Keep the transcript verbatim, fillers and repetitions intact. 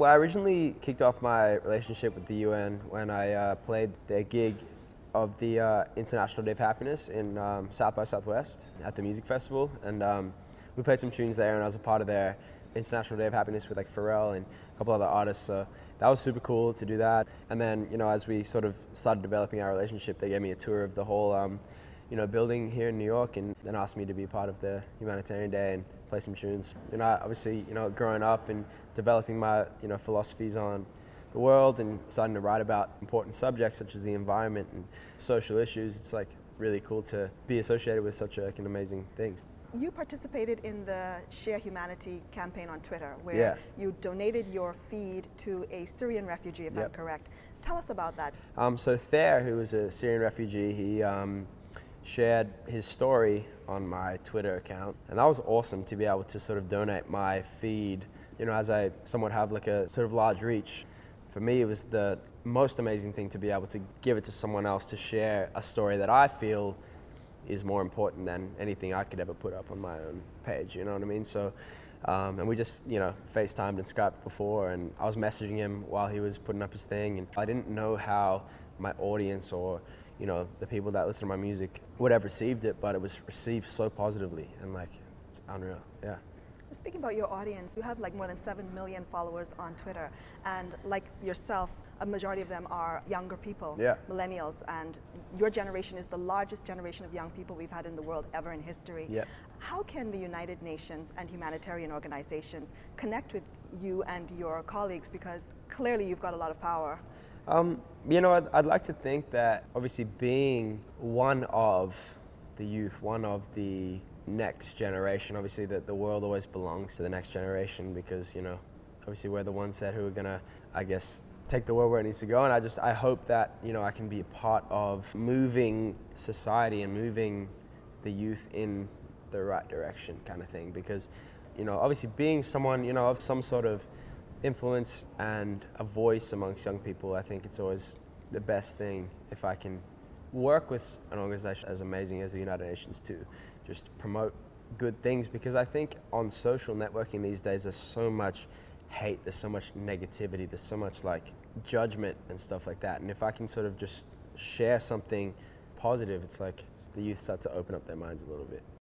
Well, I originally kicked off my relationship with the U N when I uh, played their gig of the uh, International Day of Happiness in um, South by Southwest at the music festival, and um, we played some tunes there, and I was a part of their International Day of Happiness with like Pharrell and a couple other artists, so that was super cool to do that. And then, you know, as we sort of started developing our relationship, they gave me a tour of the whole um, you know, building here in New York, and then asked me to be part of the Humanitarian Day and play some tunes. You know, obviously, you know, growing up and developing my, you know, philosophies on the world and starting to write about important subjects such as the environment and social issues, it's like really cool to be associated with such like, an amazing thing. You participated in the Share Humanity campaign on Twitter, where yeah. you donated your feed to a Syrian refugee, if yep. I'm correct. Tell us about that. Um, so Thayer, who was a Syrian refugee, he um, shared his story on my Twitter account, and that was awesome to be able to sort of donate my feed. You know, as I somewhat have like a sort of large reach, for me it was the most amazing thing to be able to give it to someone else to share a story that I feel is more important than anything I could ever put up on my own page, you know what I mean? So, um, and we just, you know, FaceTimed and Skyped before, and I was messaging him while he was putting up his thing, and I didn't know how my audience or, you know, the people that listen to my music would have received it, but it was received so positively, and like, it's unreal, yeah. Speaking about your audience, you have like more than seven million followers on Twitter, and like yourself, a majority of them are younger people, yeah. millennials, and your generation is the largest generation of young people we've had in the world ever in history. Yeah. How can the United Nations and humanitarian organizations connect with you and your colleagues, because clearly you've got a lot of power? Um, you know, I'd, I'd like to think that obviously being one of the youth, one of the next generation, obviously that the world always belongs to the next generation, because, you know, obviously we're the ones that who are gonna, I guess, take the world where it needs to go. And I just, I hope that, you know, I can be a part of moving society and moving the youth in the right direction kind of thing, because, you know, obviously being someone, you know, of some sort of influence and a voice amongst young people, I think it's always the best thing if I can work with an organization as amazing as the United Nations to just promote good things, because I think on social networking these days there's so much hate, there's so much negativity, there's so much like judgment and stuff like that, and if I can sort of just share something positive, it's like the youth start to open up their minds a little bit.